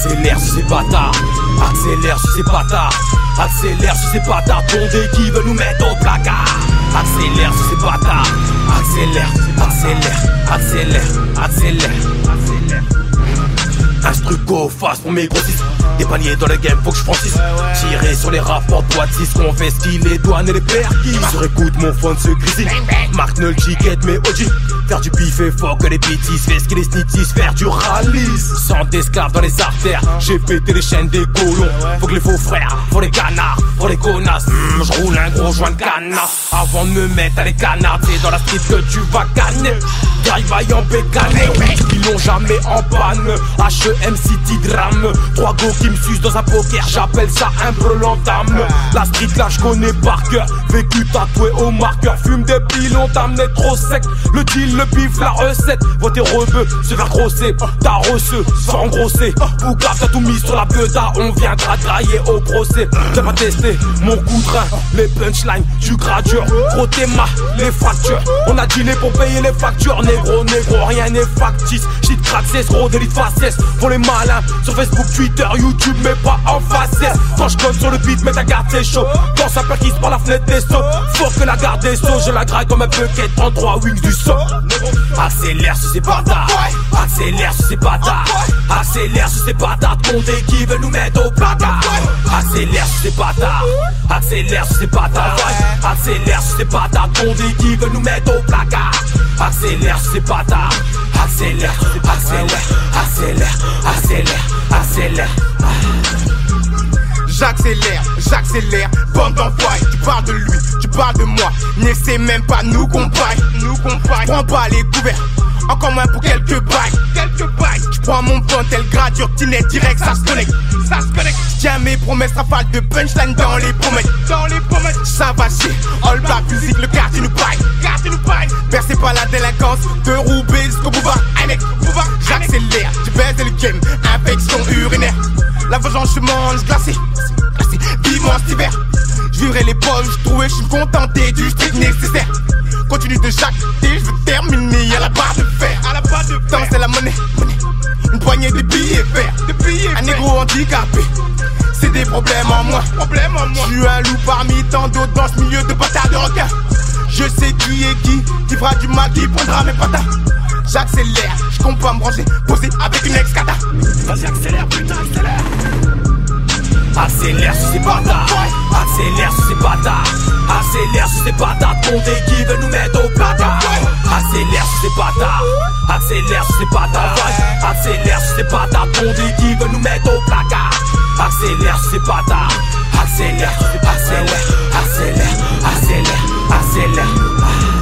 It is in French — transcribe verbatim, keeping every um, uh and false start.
Accélère sur ces bâtards, accélère sur ces bâtards, accélère sur ces bâtards, Bondé qui veut nous mettre au placard. Accélère sur ces bâtards, accélère, accélère, accélère, accélère, accélère. Instruco face pour mes grossistes. Des paliers dans le game, faut que je franchisse. Tirer sur les rapports droite six, qu'on fait ski, les douanes et les perquis. Sur écoute, mon phone se grisine. Marque ne le chiquette, mais O G. Faire du bif et fort que les bêtises. Fais ce que les snitties, faire du rallye. Sans d'esclaves dans les artères. J'ai pété les chaînes des colons. Faut que les faux frères, faut les canards, faut les connasses. Mmh, je roule un gros joint de canard. Avant de me mettre à les canards, c'est dans la street que tu vas canner. Drive en bécané, ils l'ont jamais en panne. H E M City Drame. Trois go qui me sucent dans un poker, j'appelle ça un peu l'entame. La street là je connais par cœur. Vécu tatoué au marqueur. Fume des pilons, t'amenais trop sec. Le deal, le bif, la recette. Voter rebeu, se faire grosser. T'as reçu, se faire engrosser. Bouga, t'as tout mis sur la beuda. On viendra grailler au procès. J'ai pas testé mon coup de rein. Les punchlines, tu gradures. Gros théma, les fractures. On a dealé pour payer les factures. Négro, négro, rien n'est factice. Shit crack, c'est gros délit de faciès. Pour les malins, sur Facebook, Twitter, YouTube, mais pas en faciès. Quand je conne sur le beat, mais ta garde c'est chaud. Quand ça perquise par la fenêtre des sauts. Faut que la garde des sauts, je la graille comme un bucket. trente-trois wings du saut. Accélère sur ces bâtards, accélère sur ces bâtards, accélère sur ces bâtards. Bondé qui veut nous mettre au placard. Accélère sur ces bâtards, accélère sur ces bâtards, accélère sur ces bâtards. Bondé qui veut nous mettre au placard. Accélère sur ces bâtards, accélère, accélère, accélère, accélère, accélère. J'accélère, j'accélère, bande d'enfoirés. Tu parles de lui, tu parles de moi. N'essaie même pas nous comparer, nous comparer. Prends pas les couverts, encore moins pour quelques bails, quelques bails. Je prends mon bon tel gradure, Tinet direct, ça se connecte, ça se connecte. Tiens mes promesses, rafale de punchline dans les promesses, dans les promesses. Ça va chier, all black musique, le quartier nous baille, quartier nous baille. Percé par la délinquance, de Roubaix jusqu'au boulevard, Ainek, boulevard. J'accélère, tu baisses le game, infection urinaire. La vengeance je mange glacé, glacé, vivement cet hiver. J'vivrai les poches trouées, j'suis contenté du strict nécessaire. Continue de jacter, j'veux terminer à la barre de fer. À la barre de fer. Temps c'est la monnaie, monnaie. Une poignée de billets verts, de billets un négro handicapé. C'est des problèmes en moi, problèmes en moi. J'suis un loup parmi tant d'autres dans ce milieu de bâtards de requins. Je sais qui est qui, qui fera du mal, qui prendra mes patates. J'accélère, j'compte pas me brancher, poser avec une ex-cata. Vas-y accélère, putain accélère. Accélère sur ces bâtards, accélère sur ces bâtards, accélère sur ces bâtards. Bondé qui veut nous mettre au placard. Accélère sur ces bâtards, accélère sur ces bâtards, accélère sur ces bâtards. Bondé qui veut nous mettre au placard. Accélère sur ces bâtards, accélère, accélère, accélère, accélère, accélère.